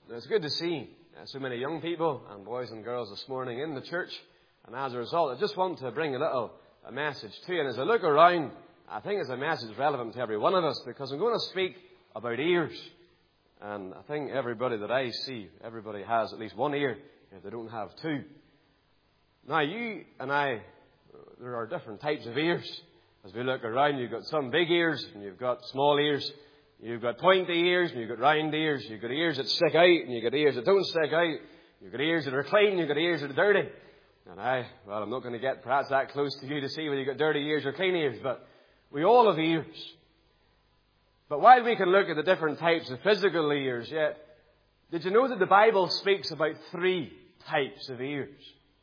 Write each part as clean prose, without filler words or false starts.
It's good to see so many young people and boys and girls this morning in the church. And as a result, I just want to bring a message to you. And as I look around, I think it's a message relevant to every one of us, because I'm going to speak about ears. And I think everybody that I see, everybody has at least one ear if they don't have two. Now, you and I, there are different types of ears. As we look around, you've got some big ears and you've got small ears. You've got pointy ears and you've got round ears. You've got ears that stick out and you've got ears that don't stick out. You've got ears that are clean. You've got ears that are dirty. And I'm not going to get perhaps that close to you to see whether you've got dirty ears or clean ears, but we all have ears. But while we can look at the different types of physical ears, yet, did you know that the Bible speaks about 3 types of ears?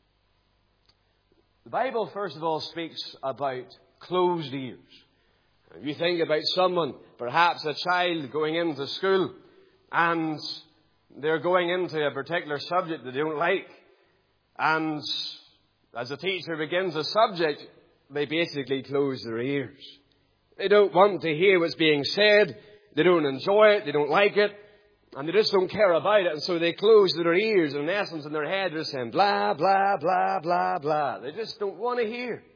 The Bible, first of all, speaks about closed ears. If you think about someone, perhaps a child going into school, and they're going into a particular subject that they don't like, and as the teacher begins a subject, they basically close their ears. They don't want to hear what's being said, they don't enjoy it, they don't like it, and they just don't care about it, and so they close their ears, and in essence in their head they're saying blah, blah, blah, blah, blah. They just don't want to hear.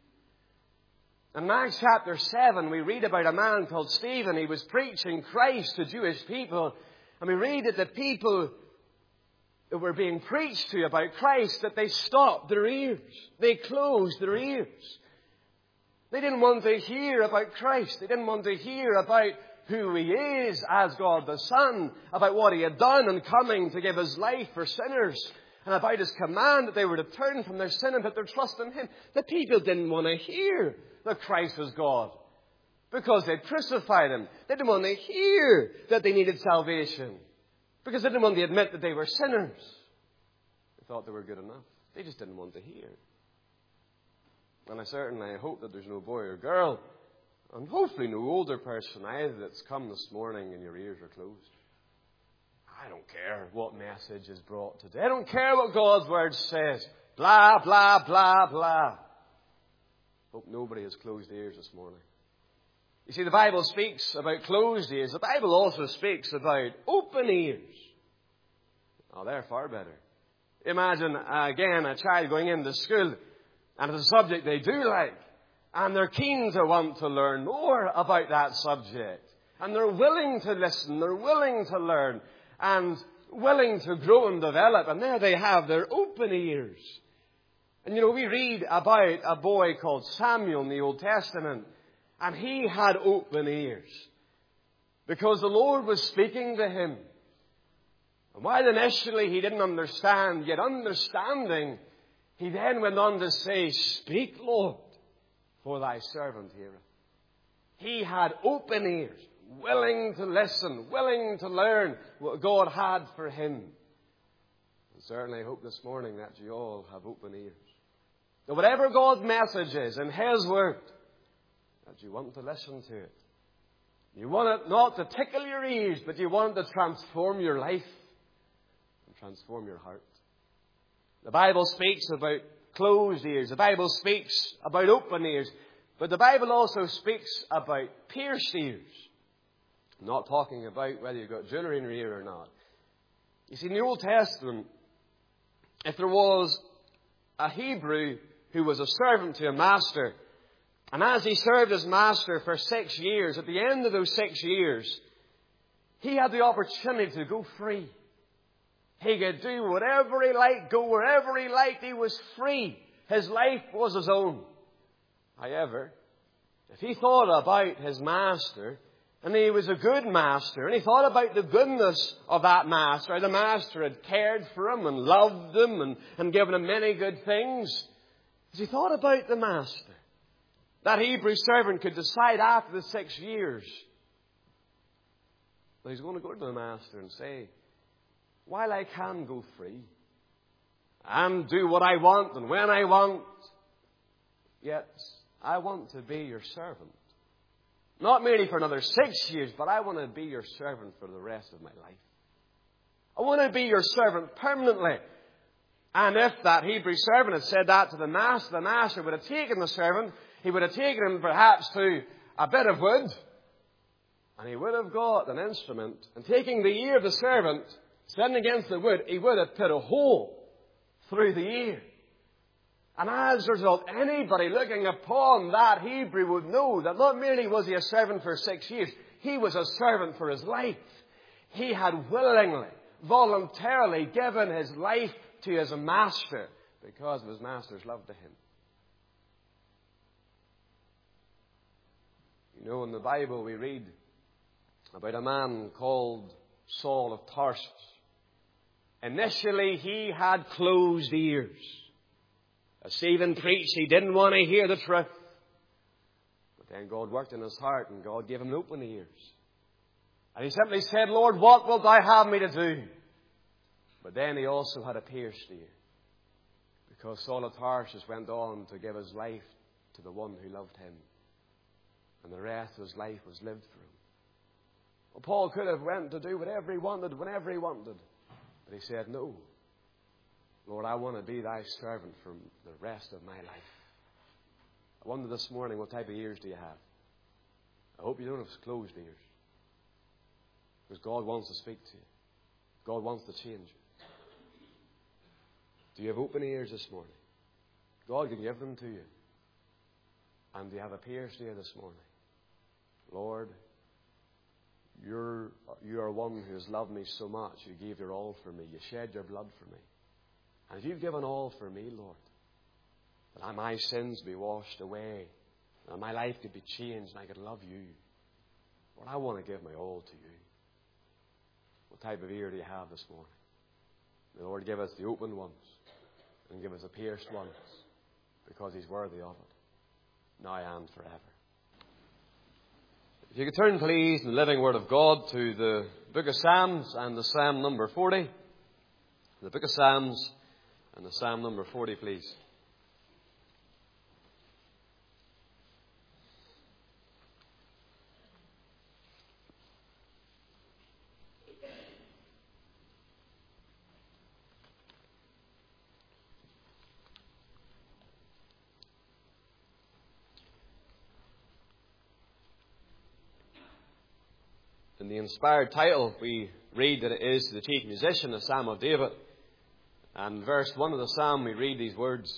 In Acts chapter 7, we read about a man called Stephen. He was preaching Christ to Jewish people. And we read that the people that were being preached to about Christ, that they stopped their ears. They closed their ears. They didn't want to hear about Christ. They didn't want to hear about who He is as God the Son, about what He had done in coming to give His life for sinners, and about His command that they were to turn from their sin and put their trust in Him. The people didn't want to hear that Christ was God, because they'd crucified Him. They didn't want to hear that they needed salvation, because they didn't want to admit that they were sinners. They thought they were good enough. They just didn't want to hear. And I certainly hope that there's no boy or girl, and hopefully no older person either, that's come this morning and your ears are closed. I don't care what message is brought today. I don't care what God's Word says. Blah, blah, blah, blah. Hope nobody has closed ears this morning. You see, the Bible speaks about closed ears. The Bible also speaks about open ears. Oh, they're far better. Imagine, again, a child going into school, and it's a subject they do like, and they're keen to want to learn more about that subject. And they're willing to listen, they're willing to learn, and willing to grow and develop. And there they have their open ears. And you know, we read about a boy called Samuel in the Old Testament, and he had open ears because the Lord was speaking to him. And while initially he didn't understand, yet understanding, he then went on to say, "Speak, Lord, for thy servant heareth." He had open ears, willing to listen, willing to learn what God had for him. And certainly I hope this morning that you all have open ears. That whatever God's message is in His Word, that you want to listen to it. You want it not to tickle your ears, but you want it to transform your life and transform your heart. The Bible speaks about closed ears. The Bible speaks about open ears. But the Bible also speaks about pierced ears. I'm not talking about whether you've got jewelry in your ear or not. You see, in the Old Testament, if there was a Hebrew who was a servant to a master, and as he served his master for 6 years, at the end of those 6 years, he had the opportunity to go free. He could do whatever he liked, go wherever he liked. He was free. His life was his own. However, if he thought about his master, and he was a good master, and he thought about the goodness of that master, the master had cared for him and loved him and given him many good things, as he thought about the master, that Hebrew servant could decide after the 6 years that he's going to go to the master and say, "While I can go free and do what I want and when I want, yet I want to be your servant. Not merely for another 6 years, but I want to be your servant for the rest of my life. I want to be your servant permanently." And if that Hebrew servant had said that to the master would have taken the servant, he would have taken him perhaps to a bit of wood, and he would have got an instrument, and taking the ear of the servant, sitting against the wood, he would have put a hole through the ear. And as a result, anybody looking upon that Hebrew would know that not merely was he a servant for 6 years, he was a servant for his life. He had willingly, voluntarily given his life to his master because of his master's love to him. You know, in the Bible we read about a man called Saul of Tarsus. Initially, he had closed ears. As Stephen preached, he didn't want to hear the truth. But then God worked in his heart and God gave him open ears. And he simply said, Lord, what wilt thou have me to do? But then he also had a pierced ear. Because Saul of Tarsus went on to give his life to the one who loved him. And the rest of his life was lived for him. Well, Paul could have went to do whatever he wanted, whenever he wanted. But he said, no. Lord, I want to be thy servant for the rest of my life. I wonder this morning, what type of ears do you have? I hope you don't have closed ears. Because God wants to speak to you. God wants to change you. Do you have open ears this morning? God can give them to you. And do you have a pierced ear this morning? Lord, you are one who has loved me so much. You gave your all for me. You shed your blood for me. And you've given all for me, Lord, that my sins be washed away, and my life could be changed, and I could love you. Lord, I want to give my all to you. What type of ear do you have this morning? The Lord give us the open ones, and give us the pierced ones, because He's worthy of it, now and forever. If you could turn, please, in the living Word of God to the book of Psalms and the Psalm number 40. The book of Psalms and the Psalm number 40, please. In the inspired title, we read that it is to the chief musician, a Psalm of David. And verse 1 of the Psalm, we read these words: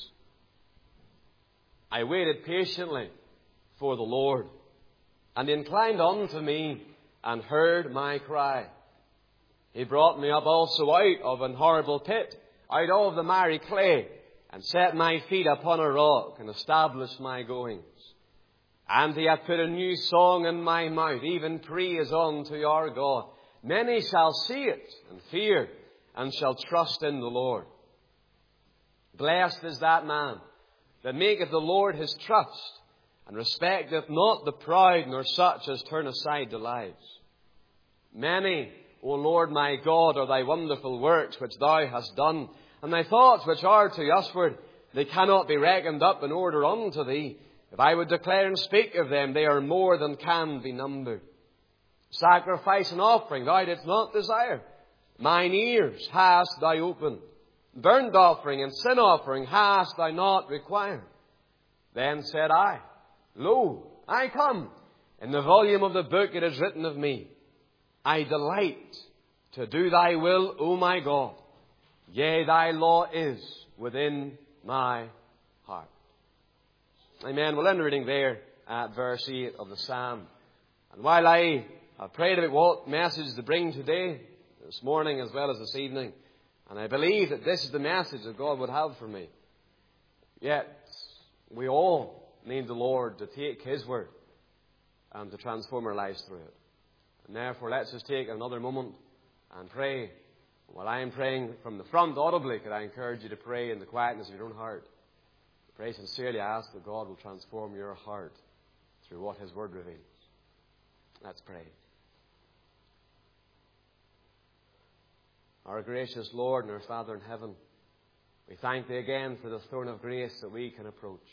I waited patiently for the Lord, and He inclined unto me, and heard my cry. He brought me up also out of an horrible pit, out of the miry clay, and set my feet upon a rock, and established my goings. And He hath put a new song in my mouth, even praise unto our God. Many shall see it, and fear, and shall trust in the Lord. Blessed is that man that maketh the Lord his trust, and respecteth not the proud, nor such as turn aside to lies. Many, O Lord my God, are thy wonderful works which thou hast done, and thy thoughts which are to usward, they cannot be reckoned up in order unto thee. If I would declare and speak of them, they are more than can be numbered. Sacrifice and offering thou didst not desire. Mine ears hast thou opened. Burnt offering and sin offering hast thou not required. Then said I, Lo, I come. In the volume of the book it is written of me, I delight to do thy will, O my God. Yea, thy law is within my heart. Amen. We'll end the reading there at verse 8 of the Psalm. And while I have prayed about what message to bring today, this morning as well as this evening, and I believe that this is the message that God would have for me, yet we all need the Lord to take His word and to transform our lives through it. And therefore, let's just take another moment and pray. While I am praying from the front audibly, could I encourage you to pray in the quietness of your own heart? Pray sincerely, ask that God will transform your heart through what His word reveals. Let's pray. Our gracious Lord and our Father in heaven, we thank Thee again for the throne of grace that we can approach.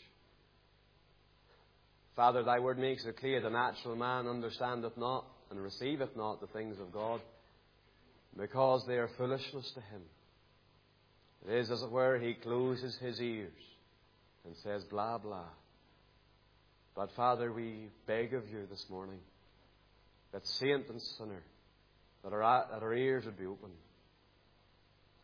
Father, Thy word makes it clear the natural man understandeth not and receiveth not the things of God, because they are foolishness to him. It is, as it were, he closes his ears and says, blah, blah. But Father, we beg of you this morning that saint and sinner, that our ears would be opened,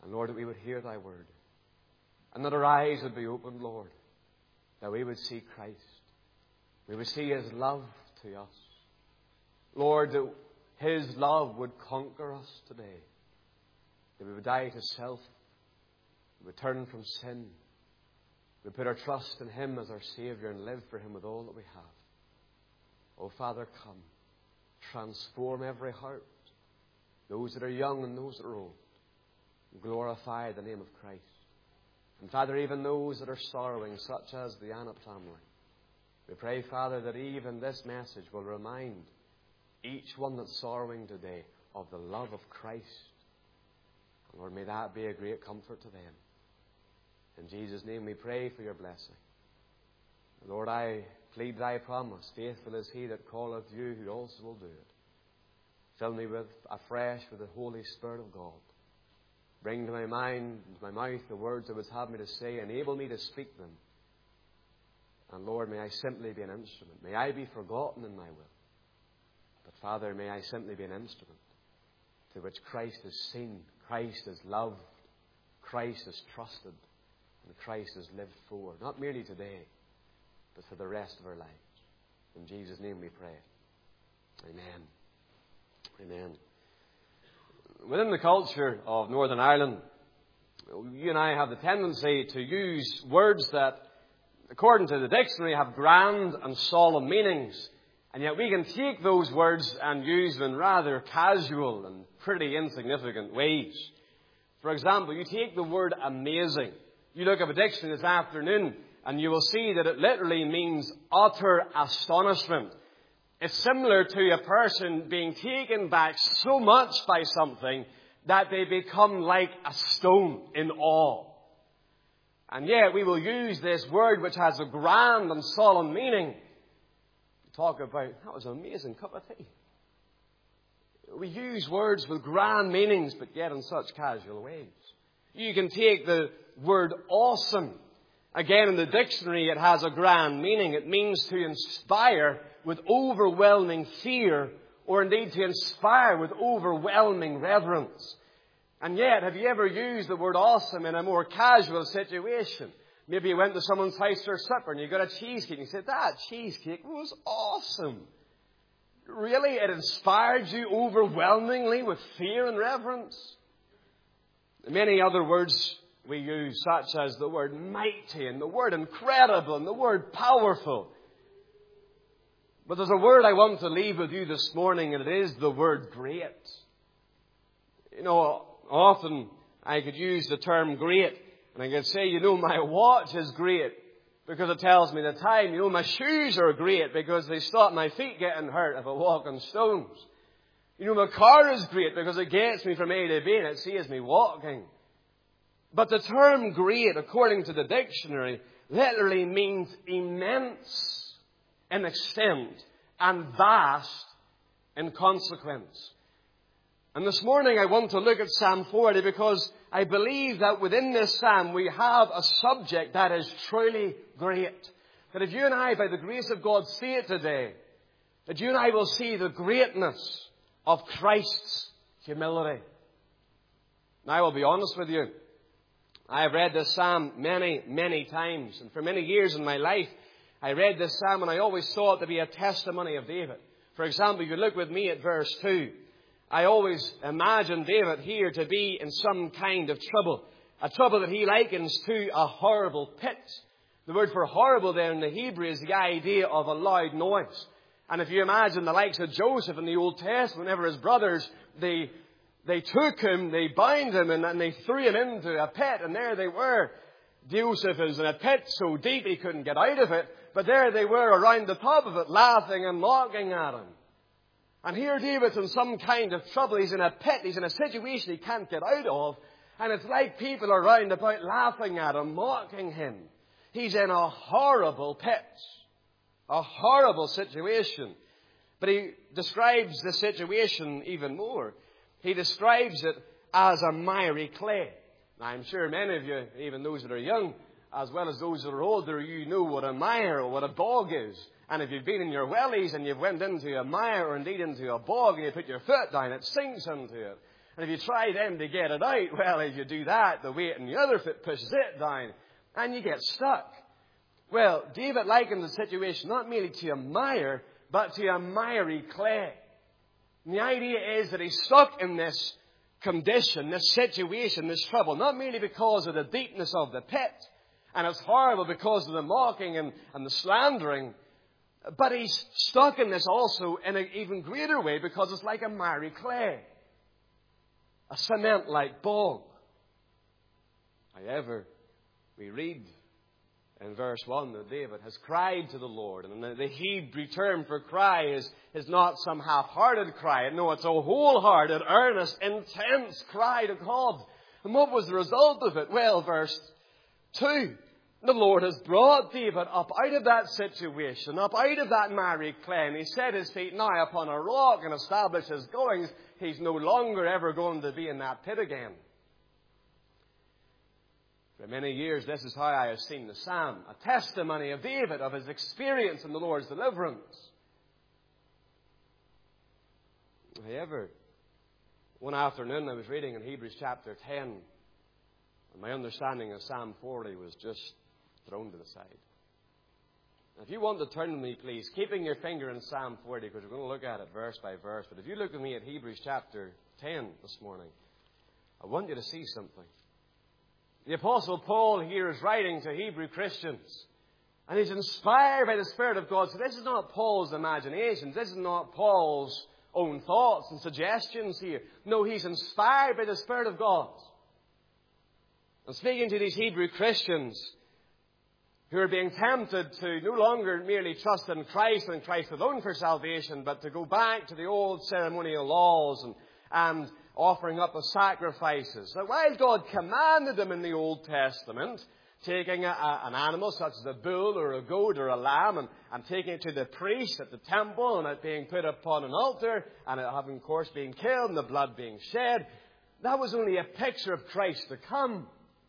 And Lord, that we would hear thy word. And that our eyes would be opened, Lord. That we would see Christ. We would see his love to us. Lord, that his love would conquer us today. That we would die to self. We would turn from sin. We would put our trust in him as our Saviour and live for him with all that we have. Oh, Father, come. Transform every heart. Those that are young and those that are old. Glorify the name of Christ. And Father, even those that are sorrowing, such as the Annett family, we pray, Father, that even this message will remind each one that's sorrowing today of the love of Christ. And Lord, may that be a great comfort to them. In Jesus' name we pray for your blessing. Lord, I plead thy promise, faithful is he that calleth you, who also will do it. Fill me with afresh with the Holy Spirit of God. Bring to my mind, to my mouth, the words that would have me to say. Enable me to speak them. And Lord, may I simply be an instrument. May I be forgotten in my will. But Father, may I simply be an instrument to which Christ is seen, Christ is loved, Christ is trusted, and Christ is lived for. Not merely today, but for the rest of our lives. In Jesus' name we pray. Amen. Amen. Within the culture of Northern Ireland, you and I have the tendency to use words that, according to the dictionary, have grand and solemn meanings. And yet we can take those words and use them in rather casual and pretty insignificant ways. For example, you take the word amazing. You look up a dictionary this afternoon and you will see that it literally means utter astonishment. It's similar to a person being taken back so much by something that they become like a stone in awe. And yet we will use this word which has a grand and solemn meaning to talk about, that was an amazing cup of tea. We use words with grand meanings, but yet in such casual ways. You can take the word awesome. Again, in the dictionary, it has a grand meaning. It means to inspire with overwhelming fear, or indeed to inspire with overwhelming reverence. And yet, have you ever used the word awesome in a more casual situation? Maybe you went to someone's house for supper and you got a cheesecake and you said, that cheesecake was awesome. Really? It inspired you overwhelmingly with fear and reverence? Many other words we use, such as the word mighty and the word incredible and the word powerful. But there's a word I want to leave with you this morning, and it is the word great. You know, often I could use the term great, and I could say, you know, my watch is great because it tells me the time. You know, my shoes are great because they stop my feet getting hurt if I walk on stones. You know, my car is great because it gets me from A to B and it saves me walking. But the term great, according to the dictionary, literally means immense in extent and vast in consequence. And this morning I want to look at Psalm 40 because I believe that within this psalm we have a subject that is truly great. That if you and I, by the grace of God, see it today, that you and I will see the greatness of Christ's humility. Now, I will be honest with you. I have read this psalm many, many times. And for many years in my life, I read this psalm and I always saw it to be a testimony of David. For example, you look with me at verse 2. I always imagine David here to be in some kind of trouble. A trouble that he likens to a horrible pit. The word for horrible there in the Hebrew is the idea of a loud noise. And if you imagine the likes of Joseph in the Old Testament, whenever his brothers, they took him, they bound him, and they threw him into a pit. And there they were. Joseph is in a pit so deep he couldn't get out of it. But there they were around the top of it, laughing and mocking at him. And here David's in some kind of trouble. He's in a pit. He's in a situation he can't get out of. And it's like people are round about laughing at him, mocking him. He's in a horrible pit. A horrible situation. But he describes the situation even more. He describes it as a miry clay. Now, I'm sure many of you, even those that are young, as well as those that are older, you know what a mire or what a bog is. And if you've been in your wellies and you've went into a mire or indeed into a bog and you put your foot down, it sinks into it. And if you try then to get it out, well, as you do that, the weight in the other foot pushes it down, and you get stuck. Well, David likens the situation not merely to a mire, but to a miry clay. And the idea is that he's stuck in this condition, this situation, this trouble, not merely because of the deepness of the pit, and it's horrible because of the mocking and the slandering, but he's stuck in this also in an even greater way because it's like a miry clay, a cement-like bog. However, we read in verse 1 that David has cried to the Lord. And the Hebrew term for cry is not some half-hearted cry. No, it's a wholehearted, earnest, intense cry to God. And what was the result of it? Well, verse 2. The Lord has brought David up out of that situation, up out of that miry clay. And he set his feet now upon a rock and established his goings. He's no longer ever going to be in that pit again. For many years, this is how I have seen the psalm, a testimony of David, of his experience in the Lord's deliverance. However, one afternoon I was reading in Hebrews chapter 10, and my understanding of Psalm 40 was just thrown to the side. Now, if you want to turn with me, please, keeping your finger in Psalm 40, because we're going to look at it verse by verse. But if you look with me at Hebrews chapter 10 this morning, I want you to see something. The Apostle Paul here is writing to Hebrew Christians. And he's inspired by the Spirit of God. So this is not Paul's imagination. This is not Paul's own thoughts and suggestions here. No, he's inspired by the Spirit of God. And speaking to these Hebrew Christians who are being tempted to no longer merely trust in Christ and Christ alone for salvation, but to go back to the old ceremonial laws and offering up of sacrifices. Now, while God commanded them in the Old Testament, taking an animal such as a bull or a goat or a lamb and taking it to the priest at the temple and it being put upon an altar and it having, of course, being killed and the blood being shed, that was only a picture of Christ to come.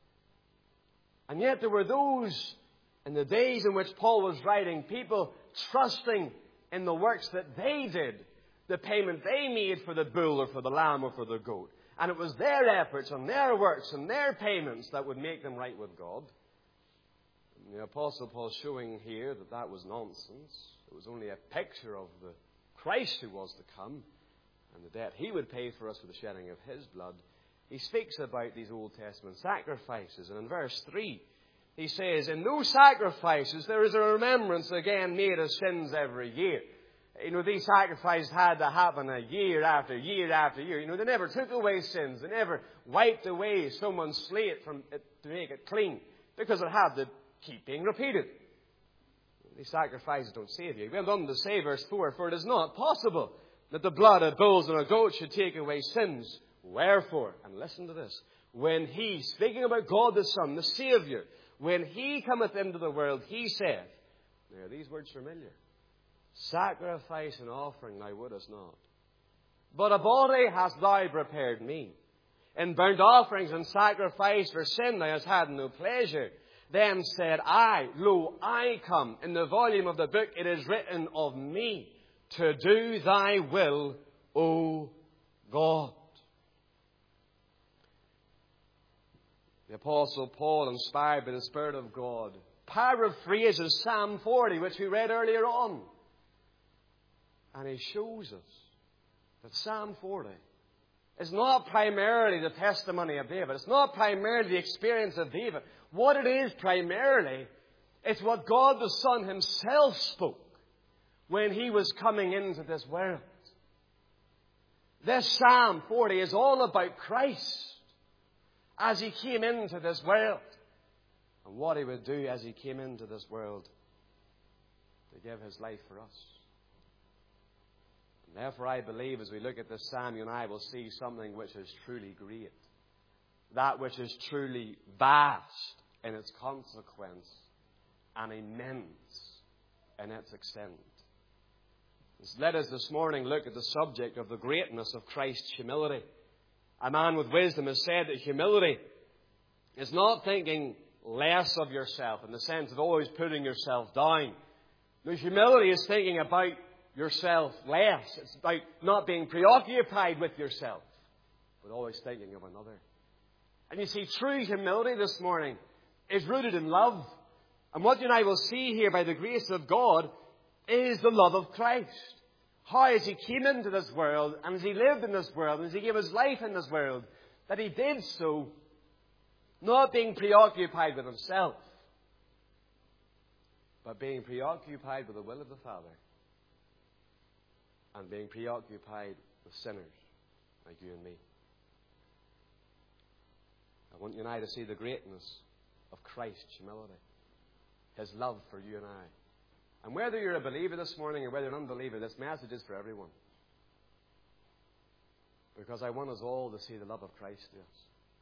And yet there were those in the days in which Paul was writing, people trusting in the works that they did, the payment they made for the bull or for the lamb or for the goat. And it was their efforts and their works and their payments that would make them right with God. And the Apostle Paul showing here that that was nonsense. It was only a picture of the Christ who was to come and the debt he would pay for us with the shedding of his blood. He speaks about these Old Testament sacrifices. And in verse 3, he says, in those sacrifices there is a remembrance again made of sins every year. You know, these sacrifices had to happen year after year after year. You know, they never took away sins. They never wiped away someone's slate from it to make it clean, because it had to keep being repeated. These sacrifices don't save you. He went on to say, verse 4, for it is not possible that the blood of bulls and of goats should take away sins. Wherefore, and listen to this, when he, speaking about God the Son, the Saviour, when he cometh into the world, he saith, now are these words familiar? Sacrifice and offering thou wouldest not, but a body hast thou prepared me. In burnt offerings and sacrifice for sin thou hast had no pleasure. Then said I, lo, I come. In the volume of the book it is written of me, to do thy will, O God. The Apostle Paul, inspired by the Spirit of God, paraphrases Psalm 40, which we read earlier on. And he shows us that Psalm 40 is not primarily the testimony of David. It's not primarily the experience of David. What it is primarily, it's what God the Son himself spoke when he was coming into this world. This Psalm 40 is all about Christ as he came into this world and what he would do as he came into this world to give his life for us. Therefore, I believe as we look at this psalm, you and I will see something which is truly great. That which is truly vast in its consequence and immense in its extent. Let us this morning look at the subject of the greatness of Christ's humility. A man with wisdom has said that humility is not thinking less of yourself in the sense of always putting yourself down. No, humility is thinking about yourself less. It's about not being preoccupied with yourself, but always thinking of another. And you see, true humility this morning is rooted in love. And what you and I will see here by the grace of God is the love of Christ. How as He came into this world, and as He lived in this world, and as He gave His life in this world, that He did so not being preoccupied with Himself, but being preoccupied with the will of the Father, and being preoccupied with sinners like you and me. I want you and I to see the greatness of Christ's humility, His love for you and I. And whether you're a believer this morning or whether you're an unbeliever, this message is for everyone. Because I want us all to see the love of Christ to us.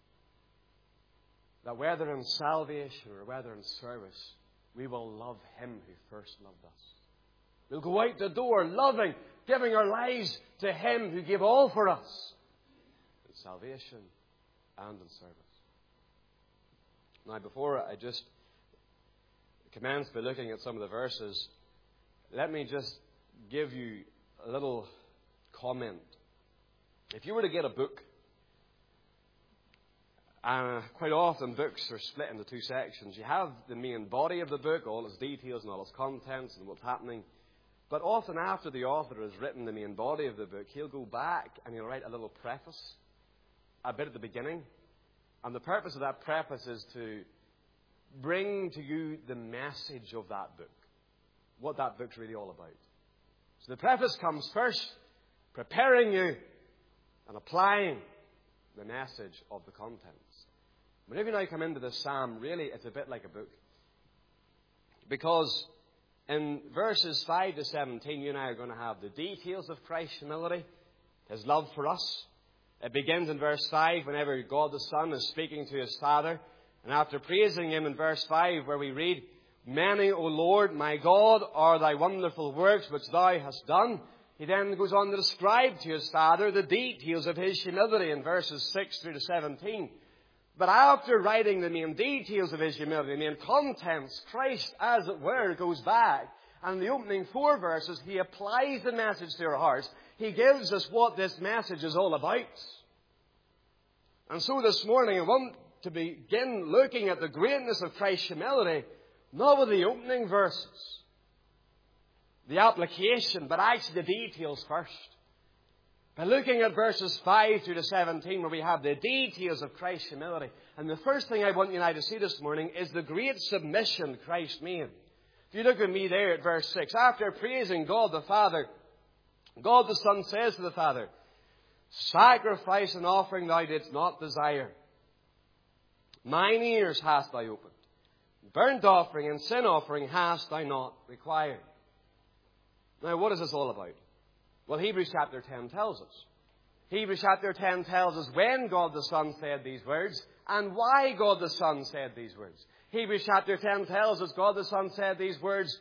That whether in salvation or whether in service, we will love Him who first loved us. We'll go out the door loving, giving our lives to Him who gave all for us in salvation and in service. Now, before I just commence by looking at some of the verses, let me just give you a little comment. If you were to get a book, quite often books are split into two sections. You have the main body of the book, all its details and all its contents and what's happening. But often after the author has written the main body of the book, he'll go back and he'll write a little preface, a bit at the beginning. And the purpose of that preface is to bring to you the message of that book, what that book's really all about. So the preface comes first, preparing you and applying the message of the contents. Whenever you now come into this psalm, really it's a bit like a book. Because in verses 5 to 17, you and I are going to have the details of Christ's humility, His love for us. It begins in verse 5 whenever God the Son is speaking to His Father. And after praising Him in verse 5 where we read, "Many, O Lord, my God, are Thy wonderful works which Thou hast done." He then goes on to describe to His Father the details of His humility in verses 6 through to 17. But after writing the main details of His humility, the main contents, Christ, as it were, goes back. And in the opening 4 verses, He applies the message to our hearts. He gives us what this message is all about. And so this morning, I want to begin looking at the greatness of Christ's humility, not with the opening verses, the application, but actually the details first. By looking at verses 5 through to 17, where we have the details of Christ's humility. And the first thing I want you and I to see this morning is the great submission Christ made. If you look at me there at verse 6, after praising God the Father, God the Son says to the Father, "Sacrifice and offering Thou didst not desire. Mine ears hast Thou opened. Burnt offering and sin offering hast Thou not required." Now, what is this all about? Well, Hebrews chapter 10 tells us. Hebrews chapter 10 tells us when God the Son said these words and why God the Son said these words. Hebrews chapter 10 tells us God the Son said these words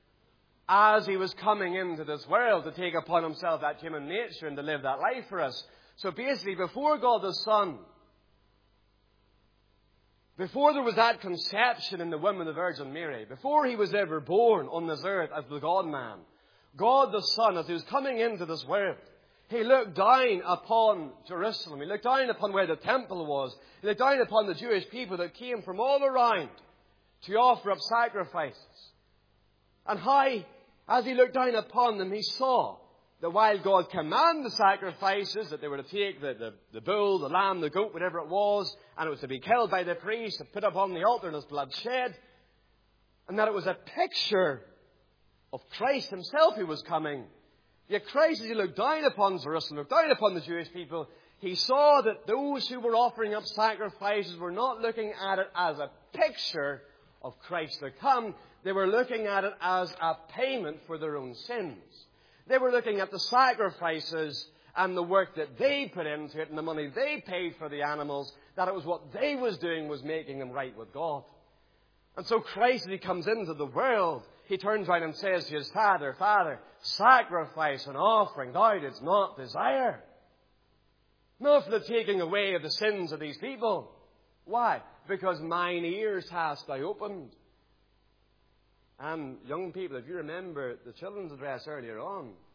as He was coming into this world to take upon Himself that human nature and to live that life for us. So basically, before God the Son, before there was that conception in the womb of the Virgin Mary, before He was ever born on this earth as the God-man, God the Son, as He was coming into this world, He looked down upon Jerusalem. He looked down upon where the temple was. He looked down upon the Jewish people that came from all around to offer up sacrifices. And how, as He looked down upon them, He saw that while God commanded the sacrifices, that they were to take the bull, the lamb, the goat, whatever it was, and it was to be killed by the priest and put upon the altar and His blood shed, and that it was a picture of Christ Himself who was coming. Yet Christ, as He looked down upon Jerusalem, looked down upon the Jewish people, He saw that those who were offering up sacrifices were not looking at it as a picture of Christ to come. They were looking at it as a payment for their own sins. They were looking at the sacrifices and the work that they put into it and the money they paid for the animals, that it was what they was doing was making them right with God. And so Christ, as He comes into the world, He turns around and says to His Father, "Father, sacrifice and offering Thou didst not desire." Not for the taking away of the sins of these people. Why? Because mine ears hast Thou opened. And young people, if you remember the children's address earlier on,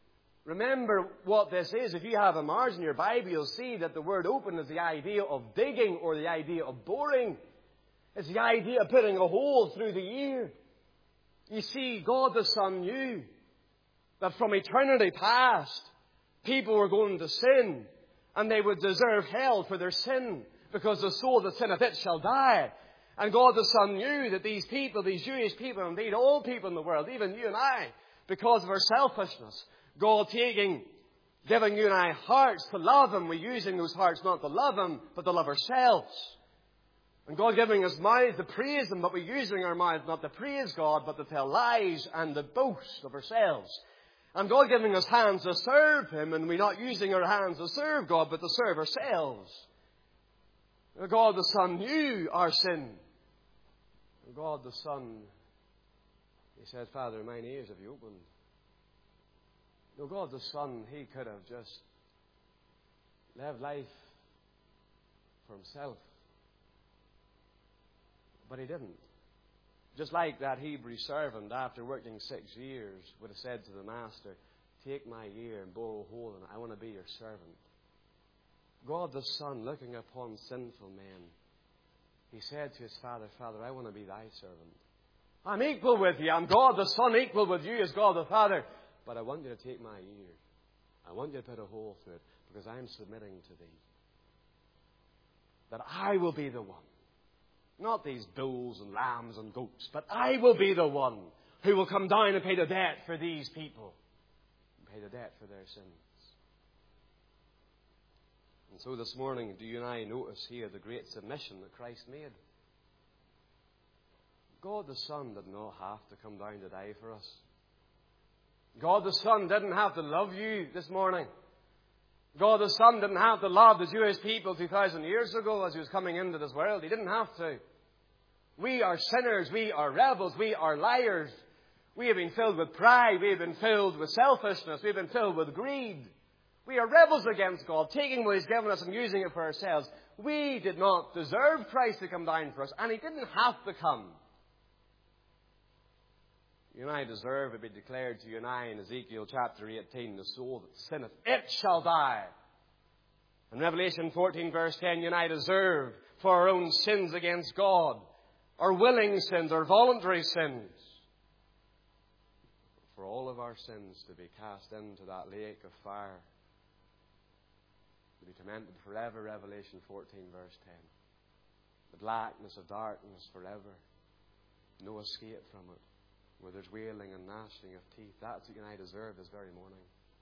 Remember what this is. If you have a margin in your Bible, you'll see that the word open is the idea of digging or the idea of boring. It's the idea of putting a hole through the ear. You see, God the Son knew that from eternity past, people were going to sin, and they would deserve hell for their sin, because the soul that sinneth, it shall die. And God the Son knew that these people, these Jewish people, indeed all people in the world, even you and I, because of our selfishness, God giving you and I hearts to love Him, we're using those hearts not to love Him, but to love ourselves. And God giving us mouths to praise Him, but we're using our mouths not to praise God, but to tell lies and to boast of ourselves. And God giving us hands to serve Him, and we're not using our hands to serve God, but to serve ourselves. God the Son knew our sin. And God the Son, He said, Father, mine ears have you opened. No, God the Son, He could have just lived life for Himself. But He didn't. Just like that Hebrew servant, after working 6 years, would have said to the master, take my ear and bore a hole in it. I want to be your servant. God the Son, looking upon sinful men, He said to His Father, Father, I want to be thy servant. I'm equal with you. I'm God the Son, equal with you as God the Father. But I want you to take my ear. I want you to put a hole through it, because I'm submitting to thee. That I will be the one. Not these bulls and lambs and goats, but I will be the one who will come down and pay the debt for these people. And pay the debt for their sins. And so this morning, do you and I notice here the great submission that Christ made? God the Son did not have to come down to die for us. God the Son didn't have to love you this morning. God the Son didn't have to love the Jewish people 2,000 years ago as He was coming into this world. He didn't have to. We are sinners. We are rebels. We are liars. We have been filled with pride. We have been filled with selfishness. We have been filled with greed. We are rebels against God, taking what He's given us and using it for ourselves. We did not deserve Christ to come down for us, and He didn't have to come. You and I deserve to be declared to you and I in Ezekiel chapter 18, the soul that sinneth, it shall die. In Revelation 14 verse 10, you and I deserve for our own sins against God, our willing sins, our voluntary sins, for all of our sins to be cast into that lake of fire, to be tormented forever, Revelation 14 verse 10. The blackness of darkness forever, no escape from it. Where there's wailing and gnashing of teeth. That's what you and I deserve this very morning.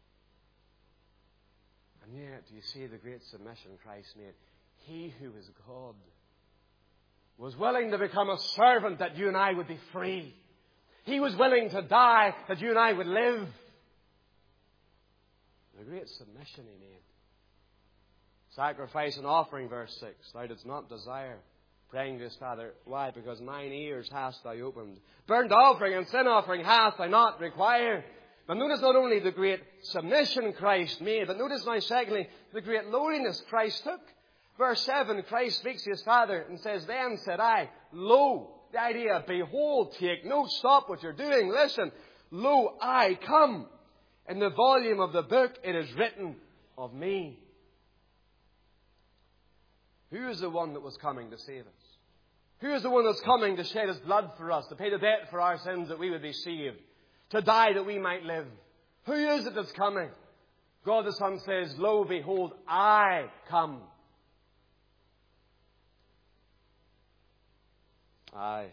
And yet, do you see the great submission Christ made? He who is God was willing to become a servant that you and I would be free. He was willing to die that you and I would live. The great submission He made. Sacrifice and offering, verse 6. Thou didst not desire. Praying to His Father. Why? Because mine ears hast Thou opened. Burnt offering and sin offering hast Thou not required. But notice not only the great submission Christ made, but notice now secondly, the great lowliness Christ took. Verse 7, Christ speaks to His Father and says, Then said I, Lo, the idea, behold, take note, stop what you're doing, listen. Lo, I come. In the volume of the book it is written of me. Who is the one that was coming to save us? Who is the one that's coming to shed His blood for us, to pay the debt for our sins that we would be saved, to die that we might live? Who is it that's coming? God the Son says, Lo, behold, I come. I.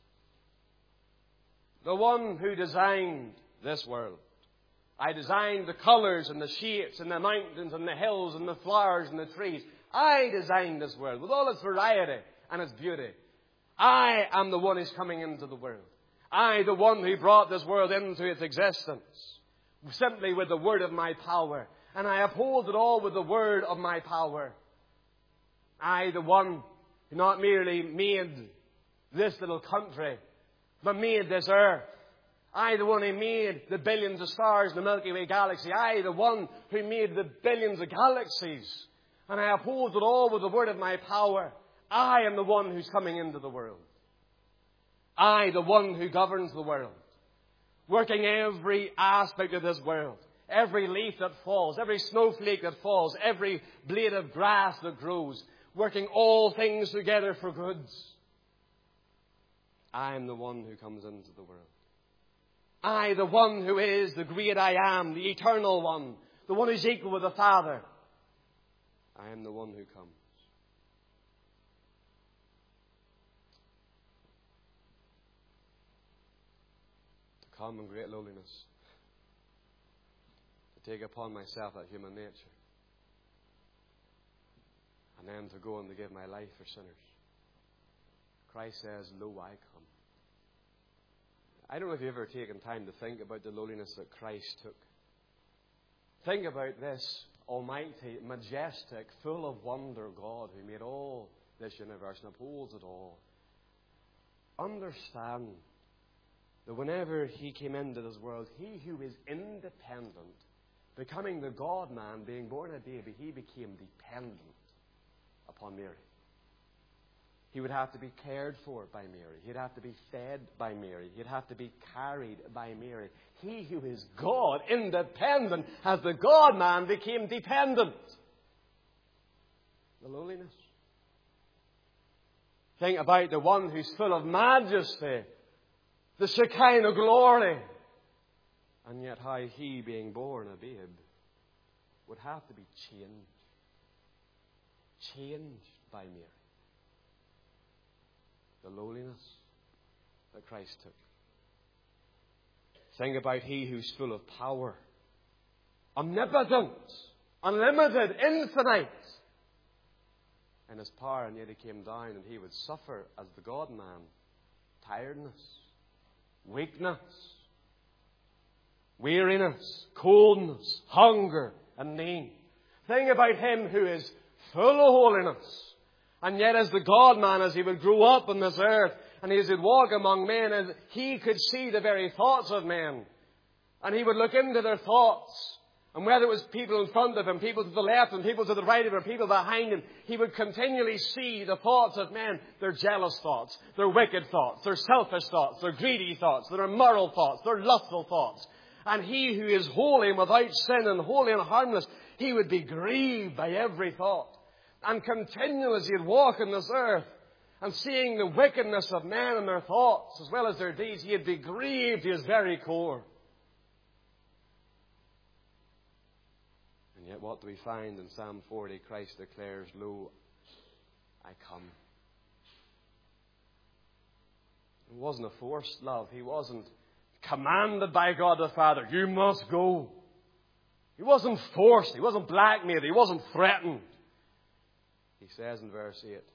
The one who designed this world. I designed the colours and the shapes and the mountains and the hills and the flowers and the trees. I designed this world with all its variety and its beauty. I am the one who's coming into the world. I, the one who brought this world into its existence, simply with the word of my power. And I uphold it all with the word of my power. I, the one who not merely made this little country, but made this earth. I, the one who made the billions of stars in the Milky Way galaxy. I, the one who made the billions of galaxies. And I uphold it all with the word of my power. I am the one who's coming into the world. I, the one who governs the world. Working every aspect of this world. every leaf that falls, every snowflake that falls, every blade of grass that grows, working all things together for good. I am the one who comes into the world. I, the one who is the great I am, the eternal one, the one who's equal with the Father. I am the one who comes. To come in great lowliness. To take upon myself that human nature. And then to go and to give my life for sinners. Christ says, "Lo, I come." I don't know if you've ever taken time to think about the lowliness that Christ took. Think about this almighty, majestic, full of wonder God who made all this universe and upholds it all. Understand that whenever He came into this world, He who is independent, becoming the God-man, being born a baby, He became dependent upon Mary. He would have to be cared for by Mary. He'd have to be fed by Mary. He'd have to be carried by Mary. He who is God, independent, as the God-man, became dependent. The lowliness. Think about the one who's full of majesty, the Shekinah glory. And yet how He, being born a babe, would have to be changed. Changed by Mary. The lowliness that Christ took. Think about He who's full of power, omnipotent, unlimited, infinite in His power, and yet He came down and He would suffer as the God-man tiredness, weakness, weariness, coldness, hunger, and need. Think about Him who is full of holiness. And yet as the God-man, as He would grow up on this earth, and as He would walk among men, and He could see the very thoughts of men. And He would look into their thoughts. And whether it was people in front of Him, people to the left, and people to the right of Him, people behind Him, He would continually see the thoughts of men. Their jealous thoughts, their wicked thoughts, their selfish thoughts, their greedy thoughts, their immoral thoughts, their lustful thoughts. And He who is holy and without sin and holy and harmless, He would be grieved by every thought. And continually as He'd walk on this earth and seeing the wickedness of men and their thoughts as well as their deeds, He'd be grieved to His very core. And yet what do we find in Psalm 40? Christ declares, "Lo, I come." It wasn't a forced love. He wasn't commanded by God the Father, "You must go." He wasn't forced. He wasn't blackmailed. He wasn't threatened. He says in verse 8,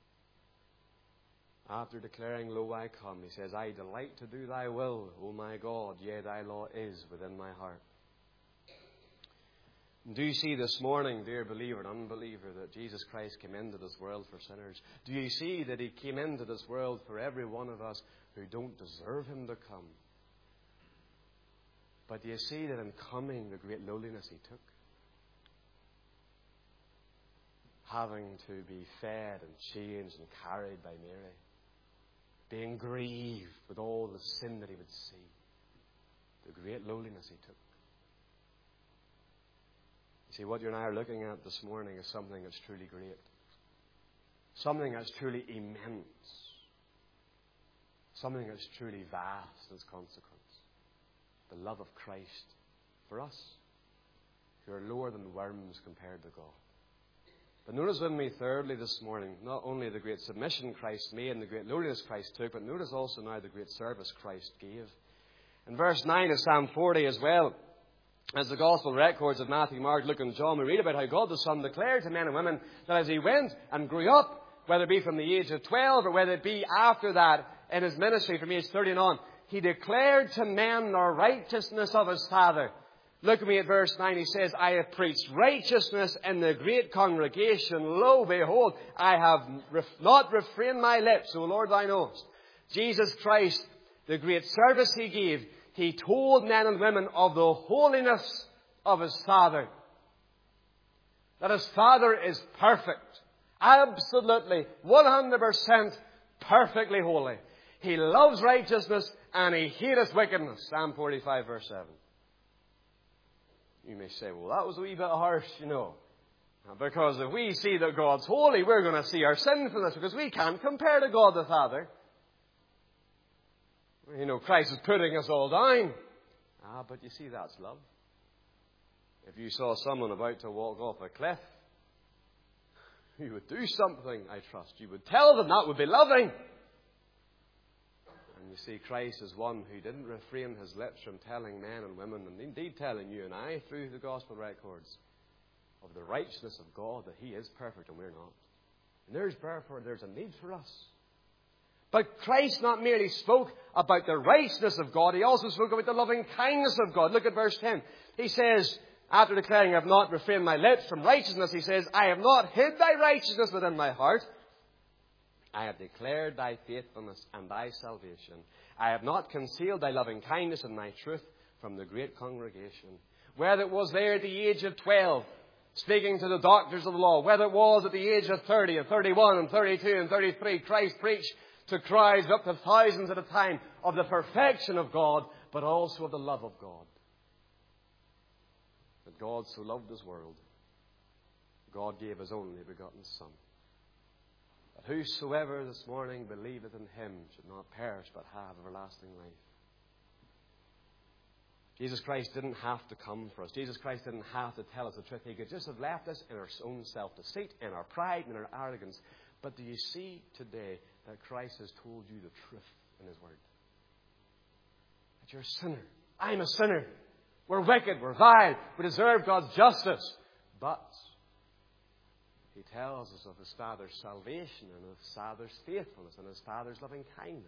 after declaring, "Lo, I come," He says, "I delight to do Thy will, O my God, yea, Thy law is within my heart." And do you see this morning, dear believer and unbeliever, that Jesus Christ came into this world for sinners? Do you see that He came into this world for every one of us who don't deserve Him to come? But do you see that in coming, the great lowliness He took? Having to be fed and changed and carried by Mary. Being grieved with all the sin that He would see. The great lowliness He took. You see, what you and I are looking at this morning is something that's truly great. Something that's truly immense. Something that's truly vast as consequence. The love of Christ for us, who are lower than worms compared to God. But notice with me, thirdly, this morning, not only the great submission Christ made and the great lowliness Christ took, but notice also now the great service Christ gave. In verse 9 of Psalm 40 as well, as the Gospel records of Matthew, Mark, Luke and John, we read about how God the Son declared to men and women that as He went and grew up, whether it be from the age of 12 or whether it be after that in His ministry from age 30 and on, He declared to men the righteousness of His Father. Look at me at verse 9. He says, "I have preached righteousness in the great congregation. Lo, behold, I have not refrained my lips. O Lord, Thou knowest." Jesus Christ, the great service He gave, He told men and women of the holiness of His Father. That His Father is perfect. Absolutely, 100% perfectly holy. He loves righteousness and He hateth wickedness. Psalm 45 verse 7. You may say, well, that was a wee bit harsh, Because if we see that God's holy, we're going to see our sinfulness, because we can't compare to God the Father. Christ is putting us all down. But you see, that's love. If you saw someone about to walk off a cliff, you would do something, I trust. You would tell them. That would be loving. And you see, Christ is one who didn't refrain his lips from telling men and women, and indeed telling you and I through the gospel records, of the righteousness of God, that he is perfect and we're not. And therefore there's a need for us. But Christ not merely spoke about the righteousness of God, he also spoke about the loving kindness of God. Look at verse 10. He says, after declaring, I have not refrained my lips from righteousness, he says, I have not hid thy righteousness within my heart. I have declared thy faithfulness and thy salvation. I have not concealed thy loving kindness and thy truth from the great congregation. Whether it was there at the age of 12, speaking to the doctors of the law, whether it was at the age of 30 and 31 and 32 and 33, Christ preached to crowds up to thousands at a time of the perfection of God, but also of the love of God. That God so loved his world, God gave his only begotten Son, that whosoever this morning believeth in him should not perish but have everlasting life. Jesus Christ didn't have to come for us. Jesus Christ didn't have to tell us the truth. He could just have left us in our own self-deceit, in our pride, and in our arrogance. But do you see today that Christ has told you the truth in his word? That you're a sinner. I'm a sinner. We're wicked. We're vile. We deserve God's justice. But he tells us of his Father's salvation and of his Father's faithfulness and his Father's loving kindness.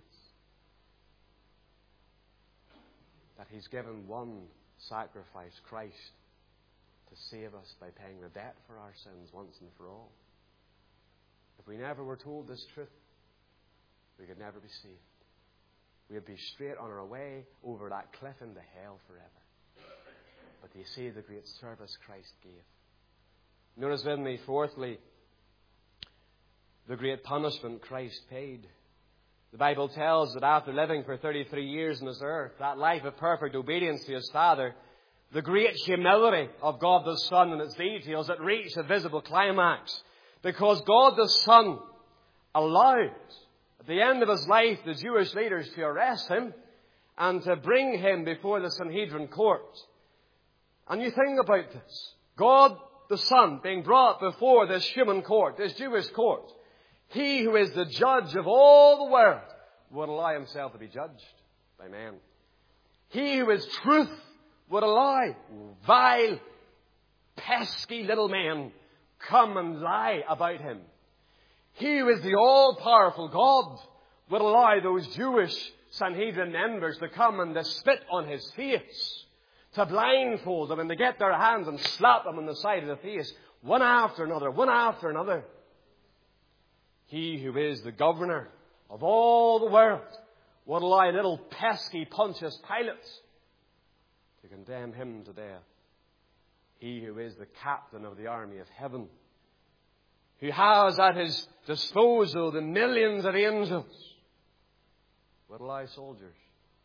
That he's given one sacrifice, Christ, to save us by paying the debt for our sins once and for all. If we never were told this truth, we could never be saved. We would be straight on our way over that cliff into hell forever. But do you see the great service Christ gave? Notice with me, fourthly, the great punishment Christ paid. The Bible tells that after living for 33 years on this earth, that life of perfect obedience to his Father, the great humility of God the Son and its details, it reached a visible climax. Because God the Son allowed, at the end of his life, the Jewish leaders to arrest him and to bring him before the Sanhedrin court. And you think about this. God the Son being brought before this human court, this Jewish court. He who is the judge of all the world would allow himself to be judged by men. He who is truth would allow vile, pesky little men come and lie about him. He who is the all-powerful God would allow those Jewish Sanhedrin members to come and to spit on his face, to blindfold him and to get their hands and slap him on the side of the face, one after another, one after another. He who is the governor of all the world would allow little pesky Pontius Pilate to condemn him to death. He who is the captain of the army of heaven, who has at his disposal the millions of angels, would allow soldiers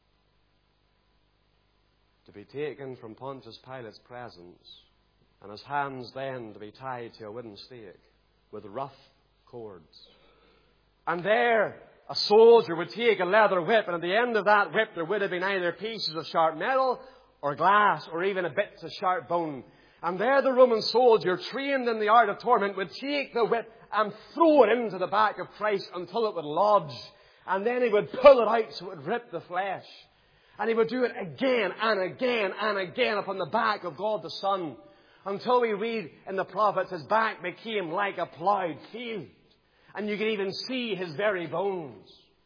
to be taken from Pontius Pilate's presence and his hands then to be tied to a wooden stake with rough cords. And there a soldier would take a leather whip, and at the end of that whip there would have been either pieces of sharp metal or glass or even a bit of sharp bone. And there the Roman soldier, trained in the art of torment, would take the whip and throw it into the back of Christ until it would lodge. And then he would pull it out so it would rip the flesh. And he would do it again and again and again upon the back of God the Son, until we read in the prophets his back became like a ploughed field. And you can even see his very bones.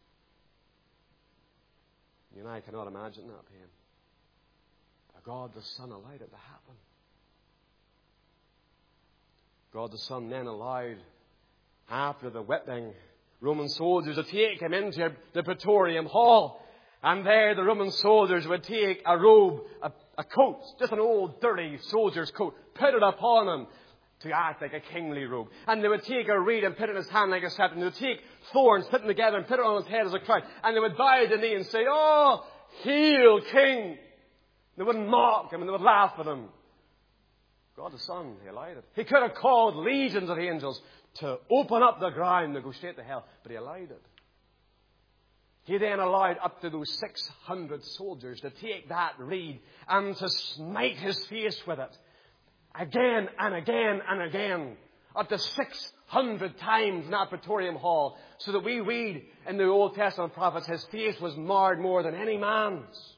You and I cannot imagine that pain. But God the Son allowed it to happen. God the Son then allowed, after the whipping, Roman soldiers to take him into the Praetorium Hall. And there the Roman soldiers would take a robe, a coat, just an old dirty soldier's coat, put it upon him to act like a kingly robe. And they would take a reed and put it in his hand like a scepter. And they would take thorns, put them together and put it on his head as a crown. And they would bow the knee and say, "Oh, hail, King!" They would mock him and they would laugh at him. God the Son, He allowed it. He could have called legions of angels to open up the ground to go straight to hell, but He allowed it. He then allowed up to those 600 soldiers to take that reed and to smite His face with it. Again and again and again. Up to 600 times in that Praetorium Hall. So that we read in the Old Testament prophets, His face was marred more than any man's.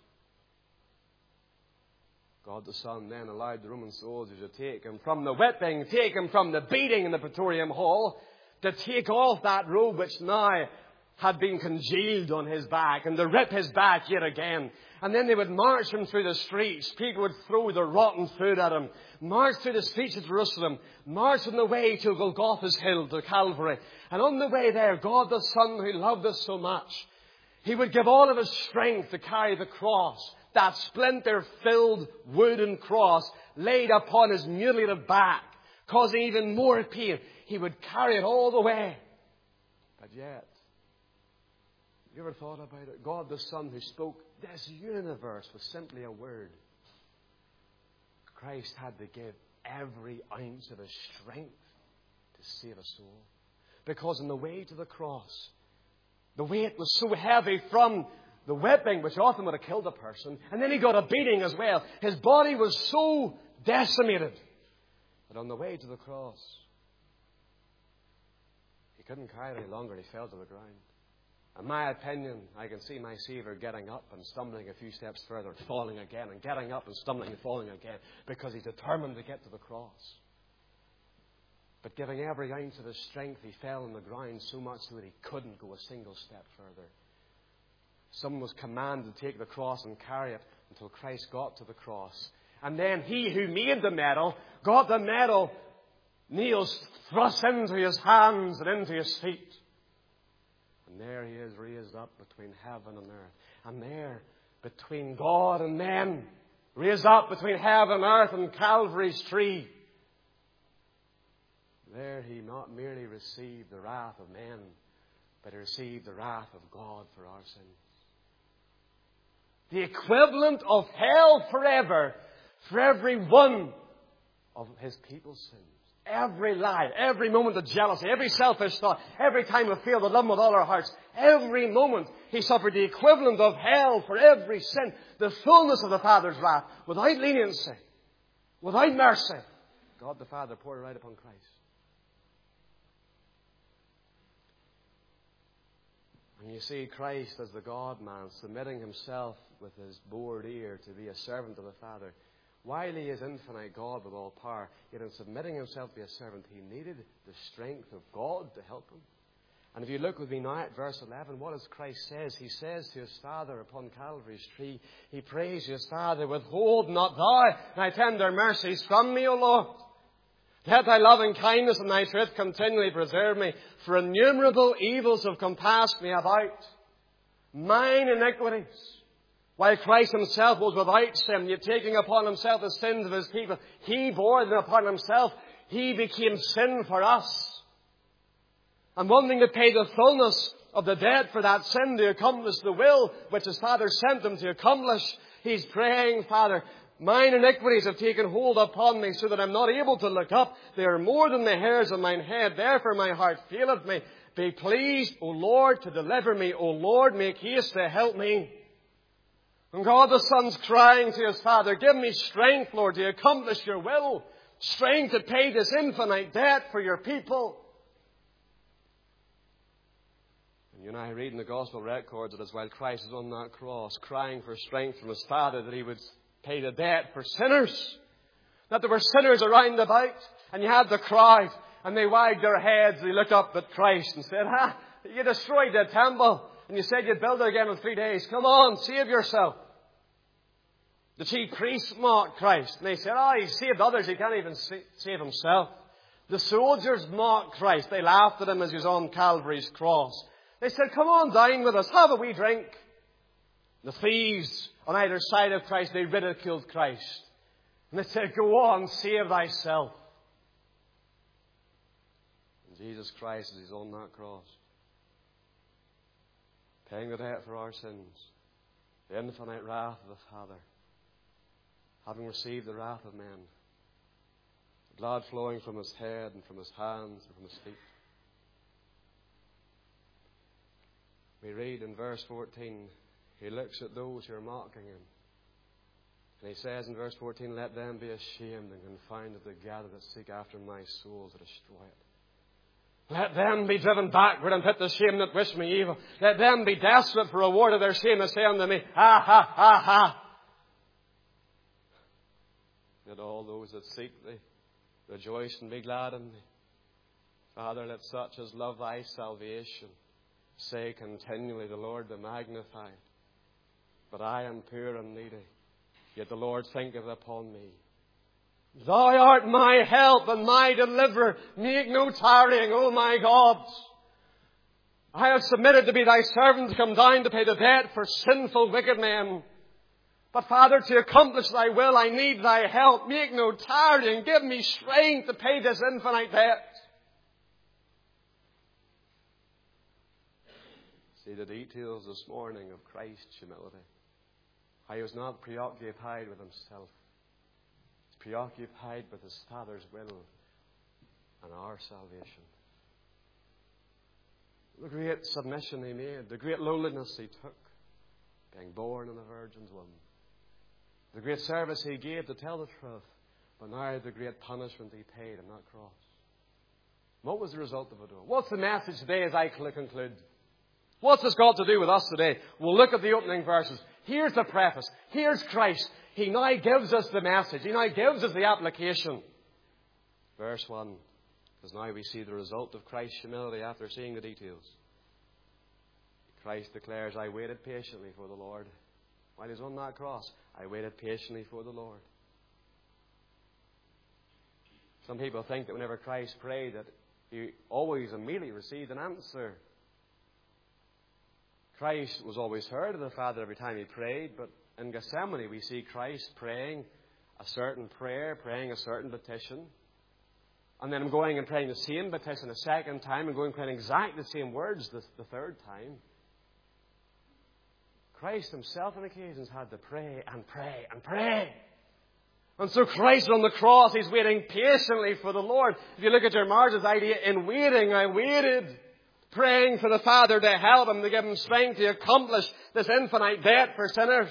God the Son then allowed the Roman soldiers to take Him from the whipping, take Him from the beating in the Praetorium Hall, to take off that robe which now had been congealed on His back, and to rip His back yet again. And then they would march Him through the streets. People would throw the rotten food at Him. March through the streets of Jerusalem. March on the way to Golgotha's hill, to Calvary. And on the way there, God the Son, who loved us so much, He would give all of His strength to carry the cross, that splinter-filled wooden cross laid upon His mutilated back, causing even more pain. He would carry it all the way. But yet, have you ever thought about it? God the Son, who spoke this universe with simply a word. Christ had to give every ounce of His strength to save a soul. Because on the way to the cross, the weight was so heavy from the whipping, which often would have killed a person, and then He got a beating as well. His body was so decimated that on the way to the cross, He couldn't carry it any longer. He fell to the ground. In my opinion, I can see my Saviour getting up and stumbling a few steps further and falling again, and getting up and stumbling and falling again, because He's determined to get to the cross. But giving every ounce of His strength, He fell on the ground so much so that He couldn't go a single step further. Someone was commanded to take the cross and carry it until Christ got to the cross. And then He who made the metal got the metal nails thrust into His hands and into His feet. And there He is raised up between heaven and earth. And there, between God and men, raised up between heaven and earth and Calvary's tree. There He not merely received the wrath of men, but He received the wrath of God for our sins. The equivalent of hell forever for every one of His people's sins. Every lie, every moment of jealousy, every selfish thought, every time we fail to love Him with all our hearts, every moment He suffered the equivalent of hell for every sin. The fullness of the Father's wrath, without leniency, without mercy. God the Father poured it out upon Christ. And you see Christ as the God-man, submitting Himself with His bored ear to be a servant of the Father. While He is infinite God with all power, yet in submitting Himself to be a servant, He needed the strength of God to help Him. And if you look with me now at verse 11, what does Christ says? He says to His Father upon Calvary's tree, He prays His Father, withhold not Thou Thy tender mercies from me, O Lord. Let Thy loving kindness and Thy truth continually preserve me, for innumerable evils have compassed me about. Mine iniquities. While Christ Himself was without sin, yet taking upon Himself the sins of His people, He bore them upon Himself. He became sin for us. And wanting to pay the fullness of the debt for that sin, to accomplish the will which His Father sent Him to accomplish, He's praying, Father, mine iniquities have taken hold upon me, so that I'm not able to look up. They are more than the hairs of mine head. Therefore my heart faileth me. Be pleased, O Lord, to deliver me. O Lord, make haste to help me. And God the Son's crying to His Father, give me strength, Lord, to accomplish Your will. Strength to pay this infinite debt for Your people. And you and I read in the Gospel records that as while Christ is on that cross, crying for strength from His Father, that He would pay the debt for sinners. That there were sinners around about, and you had the crowd, and they wagged their heads, they looked up at Christ and said, you destroyed the temple, and you said you'd build it again in 3 days. Come on, save yourself. The chief priests mocked Christ, and they said, He saved others, He can't even save Himself. The soldiers mocked Christ. They laughed at Him as He was on Calvary's cross. They said, come on, dine with us, have a wee drink. The thieves on either side of Christ, they ridiculed Christ. And they said, go on, save thyself. And Jesus Christ, as He's on that cross, paying the debt for our sins, the infinite wrath of the Father, having received the wrath of men, blood flowing from his head and from his hands and from his feet. We read in verse 14, he looks at those who are mocking him. And he says in verse 14, let them be ashamed and confounded together that seek after my soul to destroy it. Let them be driven backward and put to shame that wish me evil. Let them be desperate for reward of their shame, and say unto me, ha, ha, ha, ha. Let all those that seek thee rejoice and be glad in thee. Father, let such as love thy salvation say continually, the Lord be magnified. But I am poor and needy, yet the Lord thinketh upon me. Thou art my help and my deliverer. Make no tarrying, O my God. I have submitted to be thy servant to come down to pay the debt for sinful, wicked men. But Father, to accomplish thy will, I need thy help. Make no tarrying. Give me strength to pay this infinite debt. See the details this morning of Christ's humility. How he was not preoccupied with himself. He's preoccupied with his Father's will and our salvation. The great submission he made, the great lowliness he took, being born in a virgin's womb. The great service he gave to tell the truth, but now the great punishment he paid on that cross. What was the result of it all? What's the message today as I conclude? What's this got to do with us today? We'll look at the opening verses. Here's the preface. Here's Christ. He now gives us the message. He now gives us the application. Verse 1. Because now we see the result of Christ's humility after seeing the details. Christ declares, I waited patiently for the Lord. While he was on that cross, I waited patiently for the Lord. Some people think that whenever Christ prayed that he always immediately received an answer. Christ was always heard of the Father every time he prayed, but in Gethsemane we see Christ praying a certain prayer, praying a certain petition, and then going and praying the same petition a second time and going and praying exactly the same words the third time. Christ himself on occasions had to pray and pray and pray. And so Christ on the cross, he's waiting patiently for the Lord. If you look at your margins idea, in waiting I waited. Praying for the Father to help him, to give him strength to accomplish this infinite debt for sinners.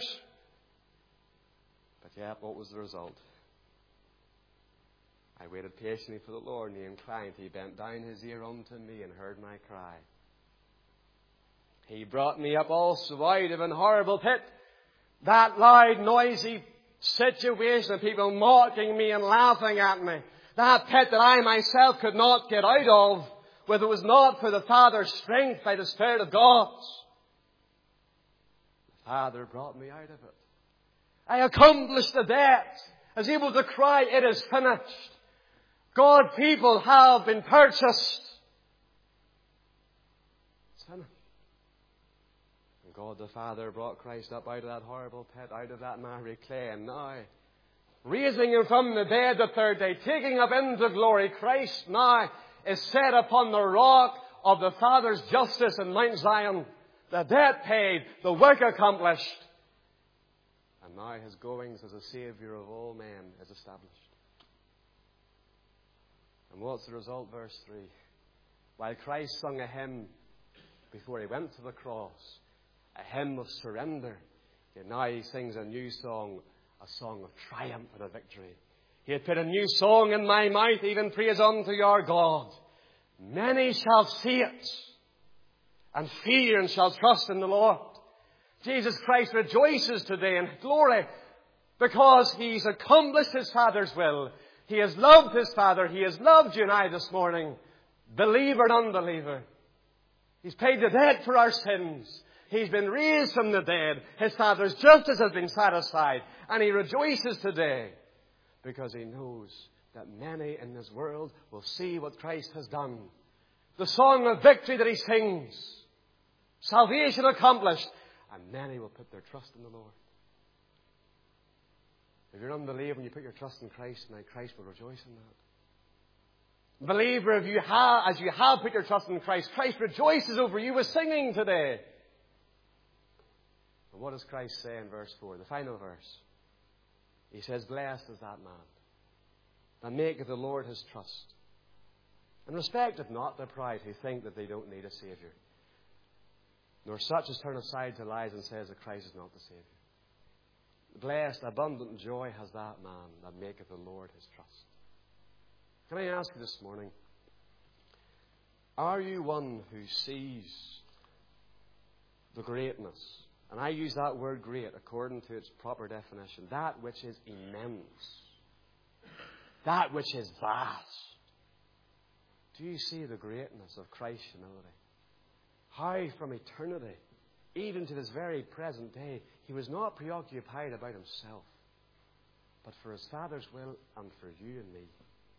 But yet, what was the result? I waited patiently for the Lord, and he inclined. He bent down his ear unto me and heard my cry. He brought me up also out of an horrible pit. That loud, noisy situation of people mocking me and laughing at me. That pit that I myself could not get out of. Whether it was not for the Father's strength by the Spirit of God. The Father brought me out of it. I accomplished the debt. I was able to cry, it is finished. God, people have been purchased. It's finished. And God the Father brought Christ up out of that horrible pit, out of that miry clay, and now, raising him from the dead the third day, taking up into glory, Christ now is set upon the rock of the Father's justice in Mount Zion. The debt paid, the work accomplished. And now his goings as a Saviour of all men is established. And what's the result? Verse 3. While Christ sung a hymn before he went to the cross, a hymn of surrender, yet now he sings a new song, a song of triumph and of victory. He had put a new song in my mouth, even praise unto your God. Many shall see it and fear and shall trust in the Lord. Jesus Christ rejoices today in glory because he's accomplished his Father's will. He has loved his Father. He has loved you and I this morning, believer and unbeliever. He's paid the debt for our sins. He's been raised from the dead. His Father's justice has been satisfied. And he rejoices today. Because he knows that many in this world will see what Christ has done. The song of victory that he sings. Salvation accomplished. And many will put their trust in the Lord. If you're an unbeliever and you put your trust in Christ tonight, Christ will rejoice in that. Believer, as you have put your trust in Christ, Christ rejoices over you with singing today. And what does Christ say in verse 4, the final verse? He says, blessed is that man that maketh the Lord his trust. And respecteth not the proud who think that they don't need a Saviour, nor such as turn aside to lies and says that Christ is not the Saviour. Blessed, abundant joy has that man that maketh the Lord his trust. Can I ask you this morning, are you one who sees the greatness? And I use that word great according to its proper definition. That which is immense. That which is vast. Do you see the greatness of Christ's humility? How from eternity, even to this very present day, he was not preoccupied about himself, but for his Father's will and for you and me.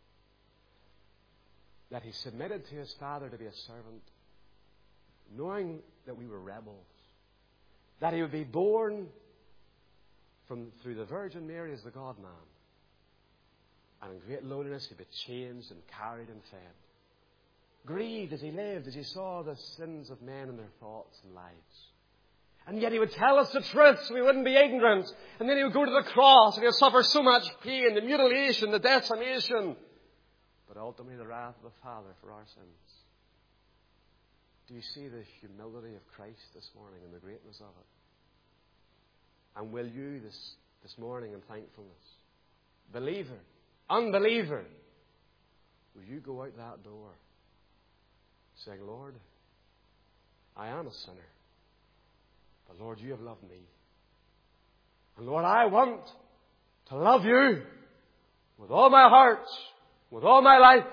That he submitted to his Father to be a servant, knowing that we were rebels. That he would be born through the Virgin Mary as the God-man. And in great lowliness he'd be changed and carried and fed. Grieved as he lived, as he saw the sins of men in their thoughts and lives. And yet he would tell us the truth so we wouldn't be ignorant. And then he would go to the cross and he would suffer so much pain, the mutilation, the decimation. But ultimately the wrath of the Father for our sins. Do you see the humility of Christ this morning and the greatness of it? And will you this morning in thankfulness, believer, unbeliever, will you go out that door saying, Lord, I am a sinner, but Lord, you have loved me. And Lord, I want to love you with all my heart, with all my life.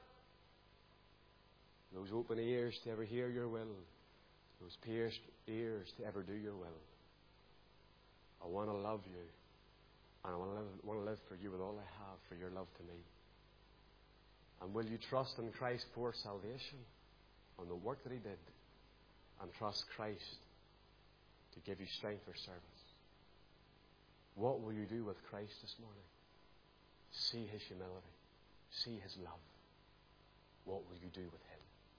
Those open ears to ever hear your will. Those pierced ears to ever do your will. I want to love you. And I want to live for you with all I have, for your love to me. And will you trust in Christ for salvation, on the work that he did, and trust Christ to give you strength for service? What will you do with Christ this morning? See his humility. See his love. What will you do with him?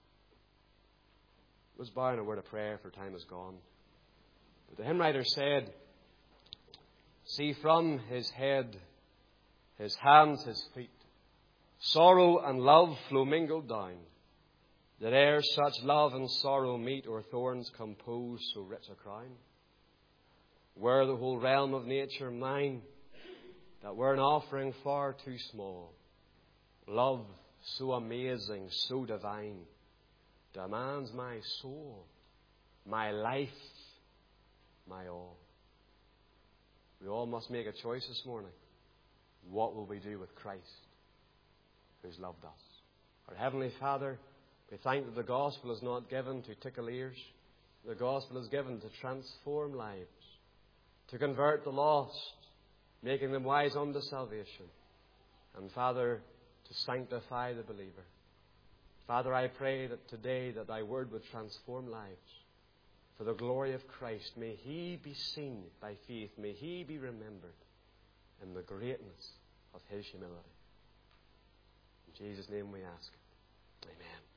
Let's bow in a word of prayer, for time is gone. But the hymn writer said, see from his head, his hands, his feet, sorrow and love flow mingled down, that ere such love and sorrow meet, o'er thorns compose so rich a crown. Were the whole realm of nature mine, that were an offering far too small, love so amazing, so divine, demands my soul, my life, my all. We all must make a choice this morning. What will we do with Christ, who's loved us? Our Heavenly Father, we thank that the gospel is not given to tickle ears. The gospel is given to transform lives, to convert the lost, making them wise unto salvation. And Father, to sanctify the believer. Father, I pray that today that thy word would transform lives. For the glory of Christ, may he be seen by faith. May he be remembered in the greatness of his humility. In Jesus' name we ask it. Amen.